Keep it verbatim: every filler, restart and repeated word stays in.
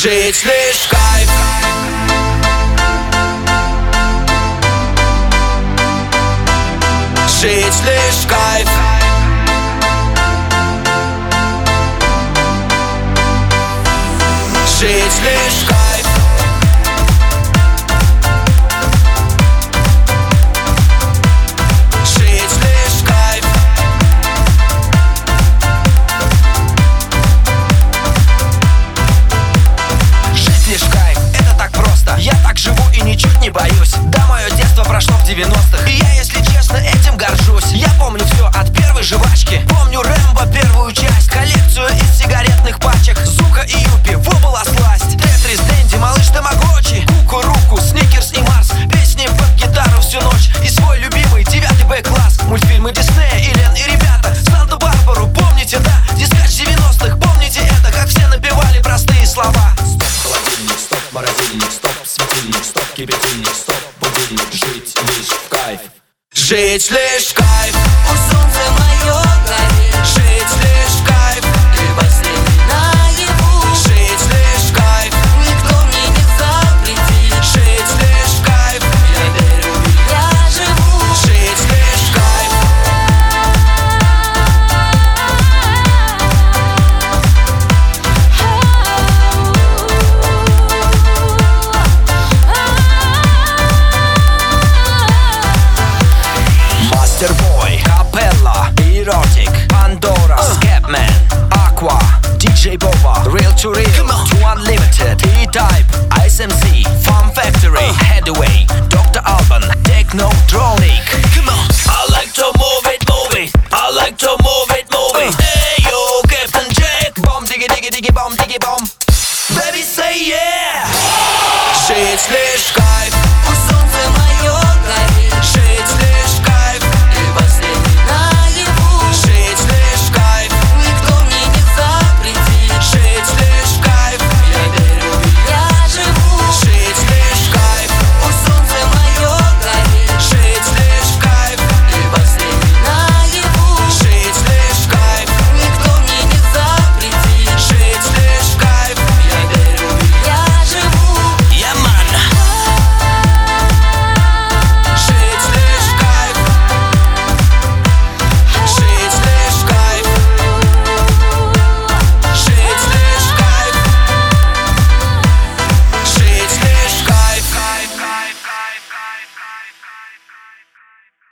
Жить лишь кайф. Жить лишь кайф. Жить лишь кайф. Жить лишь кайф. Жить лишь кайф, это так просто. Я так живу и ничуть не боюсь. Да, мое детство прошло в девяностых, и я, если честно, этим горжусь. Я помню все от первой жвачки. Помню Рэмбо первую часть, коллекцию из сигаретных пачек, Зука и Юпи, во была сласть. Тетрис, Дэнди, малыш Тамагочи, Кукуруку, Сникерс и Марс. Песни под гитару всю ночь и свой любимый девятый Б-класс. Мультфильмы Диснея, Элен и ребята, Санта-Барбару, помните, да? Дискач девяностых, помните это, как все напевали простые слова. Стоп, холодильник, стоп, морозильник, стоп, светильник, стоп, кипятильник, стоп, будильник. Жить лишь в кайф. Жить лишь кайф. Пусть солнце мое горит, Жить лишь кайф. ты последний наяву. Жить лишь кайф. Никто мне не запретит, Жить лишь кайф. я верю, я живу. Жить лишь кайф. Мастербой, Капелла, Эротик, Пандора, Скепмен, Aqua, диджей Боба, Real to Real, To Unlimited, E-Type, эс эм си, Fun Factory, Headway, доктор Alban, Techno, Dronic. I like to move it, move it. I like to move it, move it. Hey yo, Captain Jack, bomb diggy diggy diggy bomb diggy bomb. Baby say yeah. Жить лишь кайф.